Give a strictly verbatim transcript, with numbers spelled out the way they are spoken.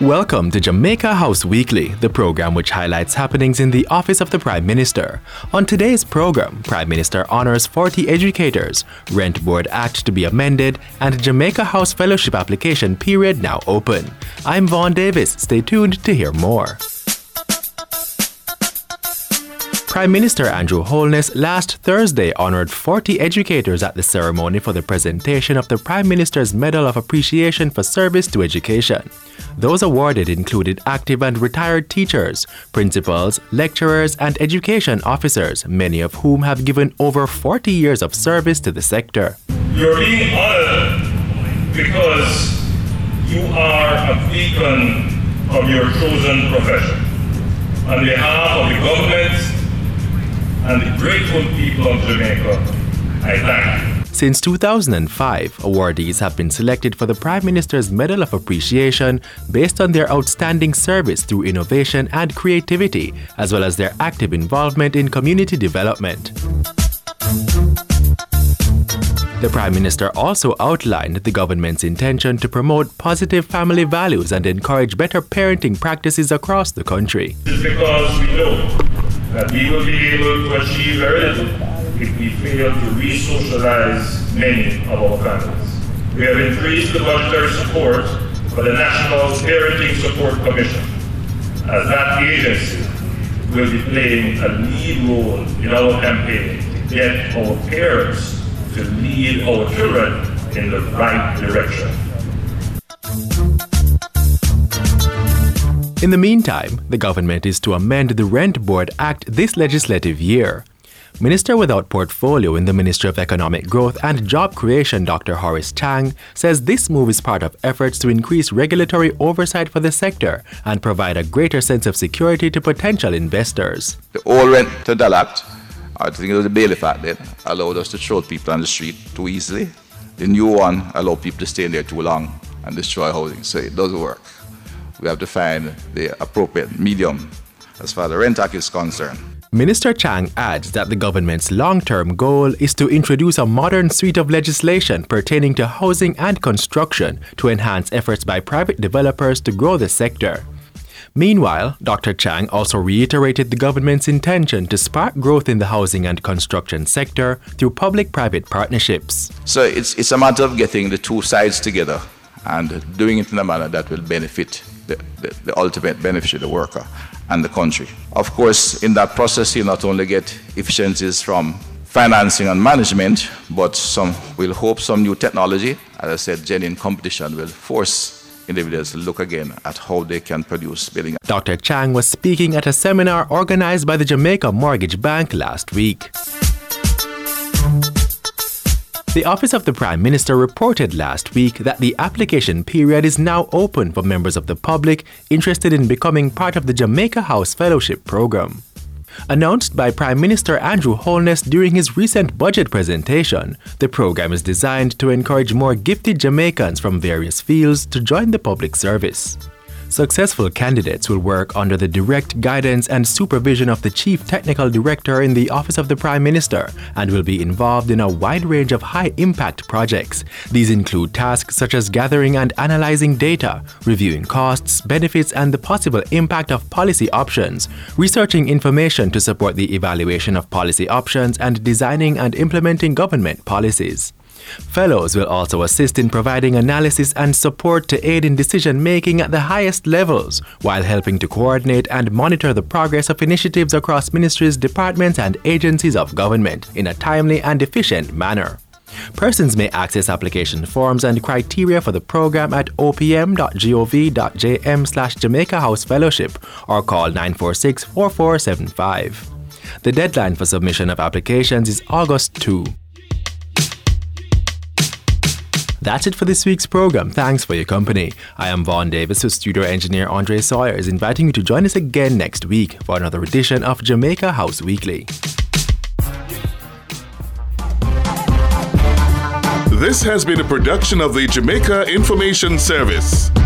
Welcome to Jamaica House Weekly, the program which highlights happenings in the office of the Prime Minister. On today's program, Prime Minister honors forty educators, Rent Board Act to be amended, and Jamaica House Fellowship application period now open. I'm Vaughn Davis. Stay tuned to hear more. Prime Minister Andrew Holness last Thursday honored forty educators at the ceremony for the presentation of the Prime Minister's Medal of Appreciation for Service to Education. Those awarded included active and retired teachers, principals, lecturers, and education officers, many of whom have given over forty years of service to the sector. You're being honored because you are a beacon of your chosen profession. On behalf of the government and the grateful people of Jamaica, I thank you. Since two thousand five, awardees have been selected for the Prime Minister's Medal of Appreciation based on their outstanding service through innovation and creativity, as well as their active involvement in community development. The Prime Minister also outlined the government's intention to promote positive family values and encourage better parenting practices across the country. This is because we know that we will be able to achieve very little if we fail to re-socialize many of our families. We have increased the budgetary support for the National Parenting Support Commission, as that agency will be playing a lead role in our campaign to get our parents to lead our children in the right direction. In the meantime, the government is to amend the Rent Board Act this legislative year. Minister without portfolio in the Ministry of Economic Growth and Job Creation, Doctor Horace Chang, says this move is part of efforts to increase regulatory oversight for the sector and provide a greater sense of security to potential investors. The old Rent-to-Dull Act, I think it was the Bailiff Act that allowed us to throw people on the street too easily. The new one allowed people to stay in there too long and destroy housing, so it doesn't work. We have to find the appropriate medium as far as the Rent Act is concerned. Minister Chang adds that the government's long-term goal is to introduce a modern suite of legislation pertaining to housing and construction to enhance efforts by private developers to grow the sector. Meanwhile, Doctor Chang also reiterated the government's intention to spark growth in the housing and construction sector through public-private partnerships. So it's, it's a matter of getting the two sides together and doing it in a manner that will benefit the, the, the ultimate benefit of the worker and the country. Of course, in that process, you not only get efficiencies from financing and management, but some we'll hope some new technology, as I said, genuine competition will force individuals to look again at how they can produce building. Doctor Chang was speaking at a seminar organized by the Jamaica Mortgage Bank last week. The Office of the Prime Minister reported last week that the application period is now open for members of the public interested in becoming part of the Jamaica House Fellowship Program. Announced by Prime Minister Andrew Holness during his recent budget presentation, the program is designed to encourage more gifted Jamaicans from various fields to join the public service. Successful candidates will work under the direct guidance and supervision of the Chief Technical Director in the Office of the Prime Minister and will be involved in a wide range of high-impact projects. These include tasks such as gathering and analyzing data, reviewing costs, benefits, and the possible impact of policy options, researching information to support the evaluation of policy options, and designing and implementing government policies. Fellows will also assist in providing analysis and support to aid in decision-making at the highest levels, while helping to coordinate and monitor the progress of initiatives across ministries, departments, and agencies of government in a timely and efficient manner. Persons may access application forms and criteria for the program at o p m dot gov dot j m slash Jamaica House Fellowship or call nine four six, four four seven five. The deadline for submission of applications is August second. That's it for this week's program. Thanks for your company. I am Vaughn Davis, with studio engineer Andre Sawyer is inviting you to join us again next week for another edition of Jamaica House Weekly. This has been a production of the Jamaica Information Service.